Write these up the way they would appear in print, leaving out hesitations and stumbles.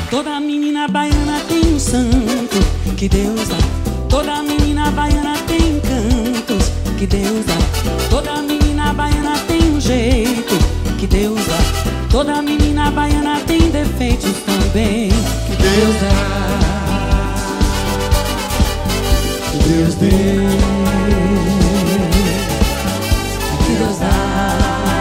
Toda menina baiana tem um santo que Deus dá. Toda menina baiana tem encantos que Deus dá. Toda menina baiana tem um jeito que Deus dá. Toda menina baiana tem defeitos também que Deus dá. Que Deus deu, que Deus dá.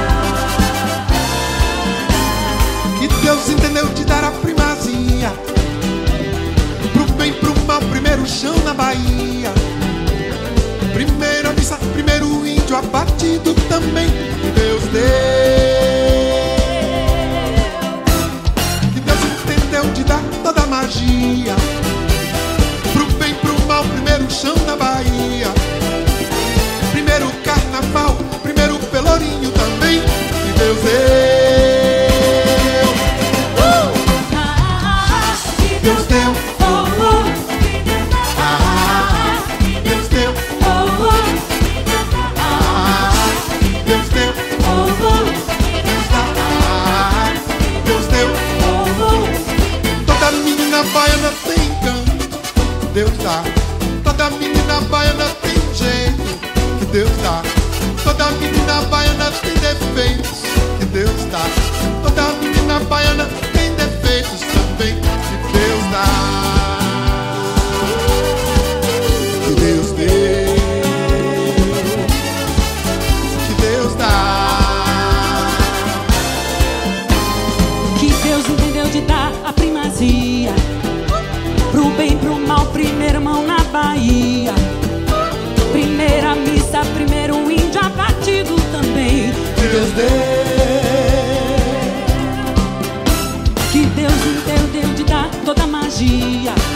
Que Deus entendeu de dar a primazia, pro bem, pro mal, primeiro chão na Bahia. Primeira missa, primeiro índio abatido também que Deus deu. Que Deus entendeu de dar toda a magia, pro bem, pro mal, primeiro chão na Bahia. Primeiro carnaval, primeiro pelourinho também que Deus deu. Deus deu, Deus deu, Deus deu, Deus deu. Toda menina baiana tem encanto, Deus dá. Toda menina baiana tem jeito, que Deus dá. Toda menina baiana tem defeitos, que Deus dá. Toda menina baiana tem defeitos também, que Deus dá. Que Deus deu, que Deus dá. Que Deus entendeu de dar a primazia, pro bem, pro mal, primeira mão na Bahia. Primeira missa, primeiro índio abatido também que Deus deu. Que Deus entendeu de dar toda a magia,